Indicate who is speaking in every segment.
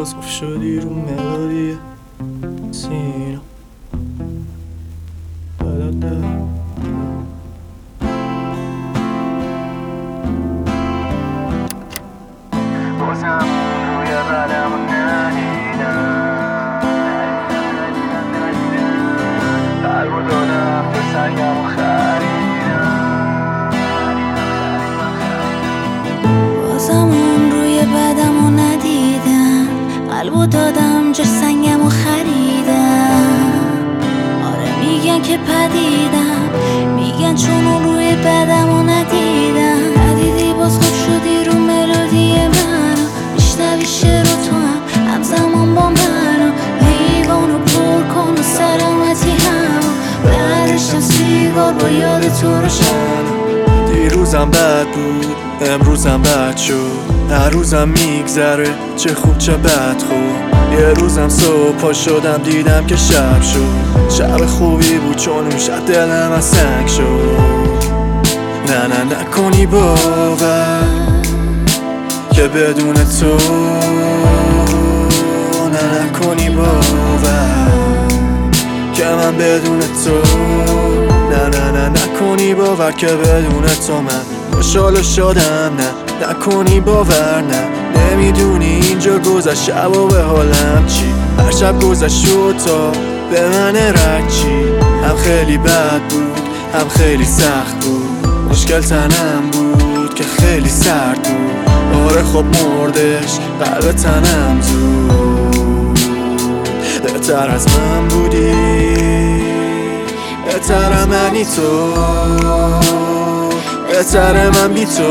Speaker 1: باز خوف شدی رو ملودی سینا
Speaker 2: بازم روی قلم ندیدم قلبو دادم به سنگم و خریدم
Speaker 3: بازم اون روی بدمو ندیدم قلبو دادم جا سنگمو خریدم آره میگن که پدیدم میگن چون اون روی بدمو ندیدم ندیدی باز خوب شدی رو ملودی منو میشنوی شعر و تو هم همزمان با منو لیوانو پر کن و سلامتی هم بعدش سیگار با یاد تو روشن.
Speaker 1: دیروزم بد بود امروزم بد شد هر روزم میگذره چه خوب چه بد خوب یه روزم صبح پا شدم دیدم که شب شد شب خوبی بود چون اون شب دلم از سنگ شد نه نکنی باور که بدون تو نکنی باور که من بدون تو نه نکنی باور که بدون تو من خوشحال شدم نکنی باور نمیدونی اینجا گذشت شب و به حالم چی هر شب گذشت شد تا به من رد چی هم خیلی بد بود هم خیلی سخت بود مشکل تنم بود که خیلی سرد بود آره خب مردش قلب تنم زود بهتر از من بودی بهتر منی تو بهتر من بی تو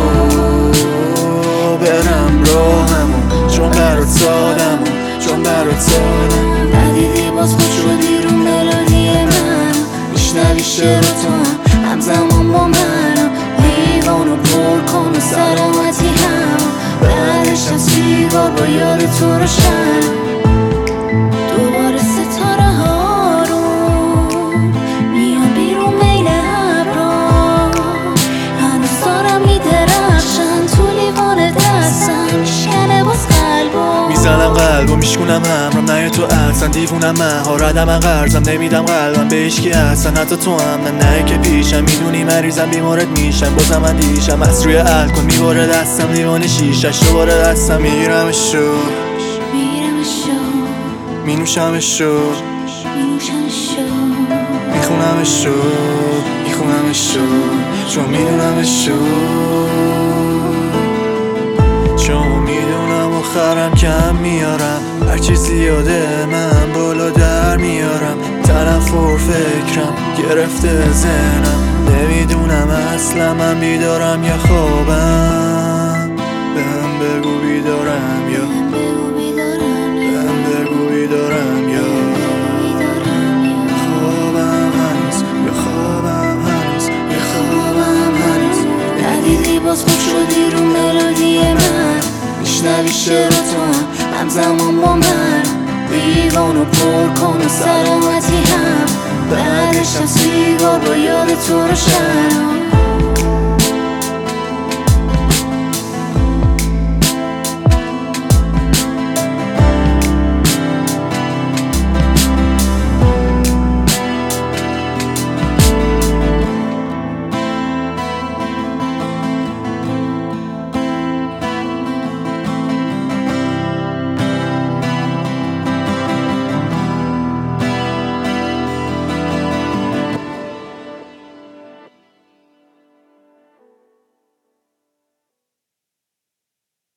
Speaker 1: برم راهمو چون برات سادم چون برات سادم
Speaker 3: ندیدی باز خوب شدی رو ملودی من میشنوی شعر تو همزمان با منو لیوانو پر کن و سلامتی هم بعدش هم سیگار با یاد تو روشن. دوباره ستاره ها رو میان بیرون بین ابرا هنوز دارم میدرخشن تو لیوان دستم میشکنه باز قلبو
Speaker 1: میزنم قلبو میشکنم همرام نه تو اصلا دیوونم من هاردم من قرضم نمیدم قلبم به هیچکی اصلا حتی تو هم نه که پیشم میدونی مریضم بیمارت میشم بازم من دیشم از روی الکل میباره دستم لیوان شیشش دوباره دستم میگیرمشو مینوشمشو میخونمشو چون میدونمشو چون میدونم آخرم کم میارم هرچی زیاده من بالا در میارم تنفر فکرم گرفته ذهنم نمیدونم اصلا من بیدارم یا خوابم بهم بگو بیدارم یا بهم بگو بیدارم یا خوابم هنوز یا خوابم هنوز یا خوابم هنوز
Speaker 3: ندیدی باز خوب شدی رو ملودی من میشنوی شعر تو همزمان با من لیوانو پر کن و سلامتی هم بعدش هم سیگار با یاد تو روشن.